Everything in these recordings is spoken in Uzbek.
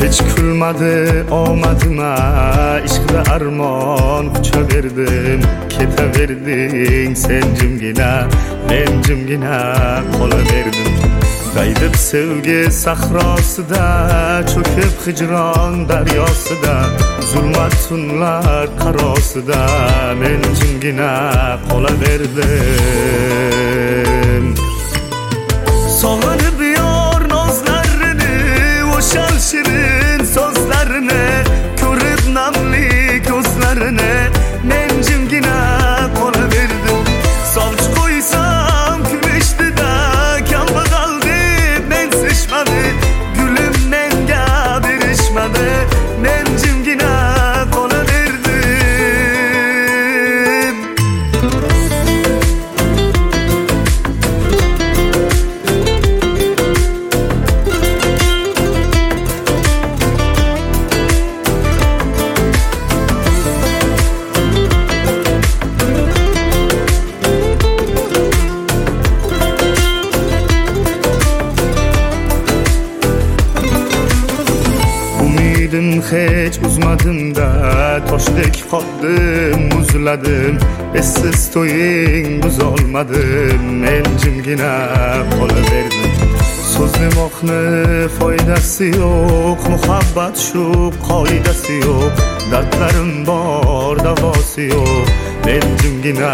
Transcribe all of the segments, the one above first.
Hech kulmadi omadima, ishqida armon quchaverdim. Ketaverding sen jimgina, men jimgina qolaverdim. Daydib sevgi sahrosida, cho'kib hijron daryosida, zulmat tunlar qarosida men jimgina qolaverdim. Sog'inib yor nozlarini, o'shal shirin so'zlarini, ko'rib namli ko'zlarini men jimgina qolaverdim. Sovchi qo'ysam kulishdida, kambag'al deb mensishmadi, gulim menga berishmadi, men jimgina qolaverdim. Hech uzmadim-da, toshdek qoldim, muzladim. Essiz to'ying buzolmadim, men jimgina qolaverdim. So'zlamoqni foydasi yo'q, muhabbat shu qoidasi yo'q. Dardlarim bor, davosi yo'q, men jimgina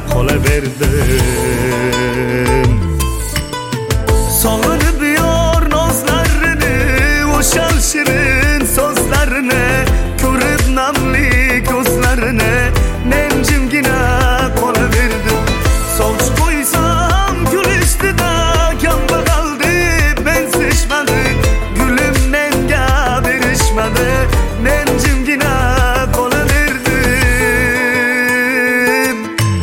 qolaverdim. Sog'inib yor nozlarini, o'shal shirin so'zlarini, ko'rib namli ko'zlarini men jimgina qolaverdim. Sovchi qo'ysam kulishdida, kambag'al deb mensishmadi, gulim menga berishmadi, men jimgina qolaverdim.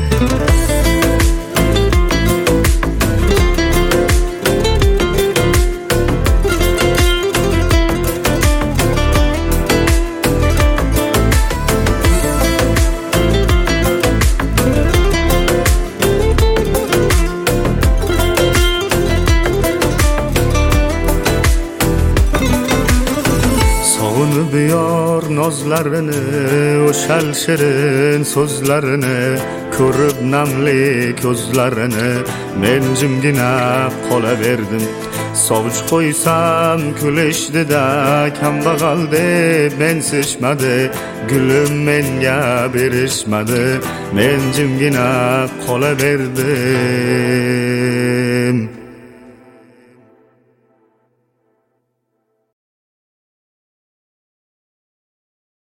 Sog'inib yor nozlarini, o'shal shirin so'zlarini, ko'rib namli ko'zlarini men jimgina qolaverdim. Sovchi qo'ysam kulishdida, kambag'al deb mensishmadi, gulim menga berishmadi, men jimgina qolaverdim.